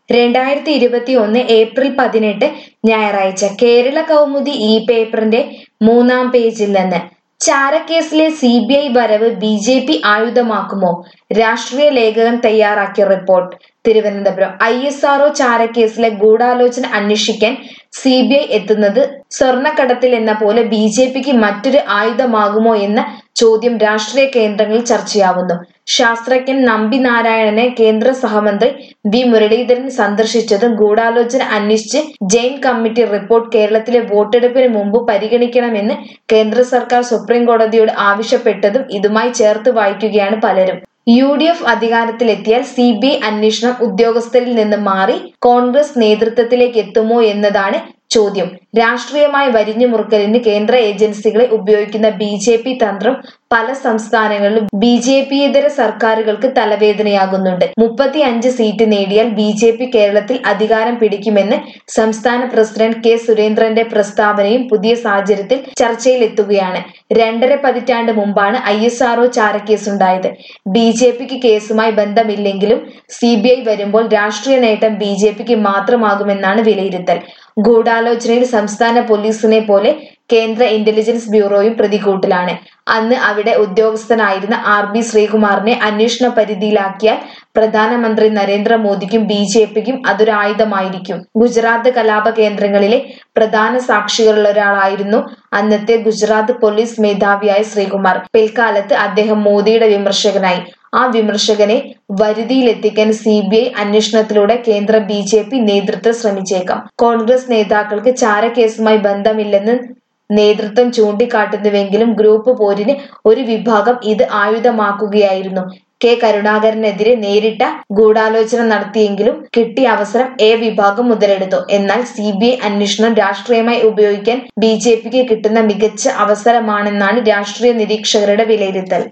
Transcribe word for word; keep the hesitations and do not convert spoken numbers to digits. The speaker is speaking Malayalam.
രണ്ടായിരത്തി ഇരുപത്തി ഒന്ന് ഏപ്രിൽ പതിനെട്ട് ഞായറാഴ്ച കേരള കൗമുദി ഈ പേപ്പറിന്റെ മൂന്നാം പേജിൽ നിന്ന് ചാരക്കേസിലെ സി ബി ഐ വരവ് ബി ജെ പി ആയുധമാക്കുമോ? രാഷ്ട്രീയ ലേഖകൻ തയ്യാറാക്കിയ report. Thiruvananthapuram. I S R O ചാരക്കേസിലെ ഗൂഢാലോചന അന്വേഷിക്കാൻ സി ബി ഐ എത്തുന്നത് സ്വർണ്ണക്കടത്തിൽ എന്ന പോലെ ബി ജെ പിക്ക് മറ്റൊരു ആയുധമാകുമോ എന്ന ചോദ്യം രാഷ്ട്രീയ കേന്ദ്രങ്ങളിൽ ചർച്ചയാവുന്നു. ശാസ്ത്രജ്ഞൻ നമ്പി നാരായണനെ കേന്ദ്ര സഹമന്ത്രി വി മുരളീധരൻ സന്ദർശിച്ചതും ഗൂഢാലോചന അന്വേഷിച്ച് ജെയിൻ കമ്മിറ്റി റിപ്പോർട്ട് കേരളത്തിലെ വോട്ടെടുപ്പിന് മുമ്പ് പരിഗണിക്കണമെന്ന് കേന്ദ്ര സർക്കാർ സുപ്രീം കോടതിയോട് ആവശ്യപ്പെട്ടതും ഇതുമായി ചേർത്ത് വായിക്കുകയാണ് പലരും. യു ഡി എഫ് അധികാരത്തിലെത്തിയാൽ സി ബി ഐ അന്വേഷണം ഉദ്യോഗസ്ഥരിൽ നിന്ന് മാറി കോൺഗ്രസ് നേതൃത്വത്തിലേക്ക് എത്തുമോ എന്നതാണ് ചോദ്യം. രാഷ്ട്രീയമായി വരിഞ്ഞു മുറുക്കലിന് കേന്ദ്ര ഏജൻസികളെ ഉപയോഗിക്കുന്ന ബി ജെ പി തന്ത്രം പല സംസ്ഥാനങ്ങളിലും ബി ജെ പി ഇതര സർക്കാരുകൾക്ക് തലവേദനയാകുന്നുണ്ട്. മുപ്പത്തി അഞ്ച് സീറ്റ് നേടിയാൽ ബി ജെ പി കേരളത്തിൽ അധികാരം പിടിക്കുമെന്ന് സംസ്ഥാന പ്രസിഡന്റ് കെ സുരേന്ദ്രന്റെ പ്രസ്താവനയും പുതിയ സാഹചര്യത്തിൽ ചർച്ചയിലെത്തുകയാണ്. രണ്ടര പതിറ്റാണ്ട് മുമ്പാണ് ഐ എസ് ആർ ഒ ചാരക്കേസുണ്ടായത്. ബി ജെ പിക്ക് കേസുമായി ബന്ധമില്ലെങ്കിലും സി ബി ഐ വരുമ്പോൾ രാഷ്ട്രീയ നേട്ടം ബി ജെ പിക്ക് മാത്രമാകുമെന്നാണ് വിലയിരുത്തൽ. ഗൂഢാലോചനയിൽ സംസ്ഥാന പോലീസിനെ പോലെ കേന്ദ്ര ഇന്റലിജൻസ് ബ്യൂറോയും പ്രതികൂട്ടിലാണ്. അന്ന് അവിടെ ഉദ്യോഗസ്ഥനായിരുന്ന ആർ ബി ശ്രീകുമാറിനെ അന്വേഷണ പരിധിയിലാക്കിയാൽ പ്രധാനമന്ത്രി നരേന്ദ്രമോദിക്കും ബി ജെ പിക്കും അതൊരായുധമായിരിക്കും. ഗുജറാത്ത് കലാപ കേന്ദ്രങ്ങളിലെ പ്രധാന സാക്ഷികളിലൊരാളായിരുന്നു അന്നത്തെ ഗുജറാത്ത് പോലീസ് മേധാവിയായ ശ്രീകുമാർ. പിൽക്കാലത്ത് അദ്ദേഹം മോദിയുടെ വിമർശകനായി. ആ വിമർശകനെ വരുതിയിലെത്തിക്കാൻ സി ബി ഐ അന്വേഷണത്തിലൂടെ കേന്ദ്ര ബി ജെ പി നേതൃത്വം ശ്രമിച്ചേക്കാം. കോൺഗ്രസ് നേതാക്കൾക്ക് ചാരക്കേസുമായി ബന്ധമില്ലെന്ന് നേതൃത്വം ചൂണ്ടിക്കാട്ടുന്നുവെങ്കിലും ഗ്രൂപ്പ് പോരിന് ഒരു വിഭാഗം ഇത് ആയുധമാക്കുകയായിരുന്നു. കെ കരുണാകരനെതിരെ നേരിട്ട ഗൂഢാലോചന നടത്തിയെങ്കിലും കിട്ടിയ അവസരം എ വിഭാഗം മുതലെടുത്തു. എന്നാൽ സി ബി ഐ അന്വേഷണം രാഷ്ട്രീയമായി ഉപയോഗിക്കാൻ ബി ജെ പിക്ക് കിട്ടുന്ന മികച്ച അവസരമാണെന്നാണ് രാഷ്ട്രീയ നിരീക്ഷകരുടെ വിലയിരുത്തൽ.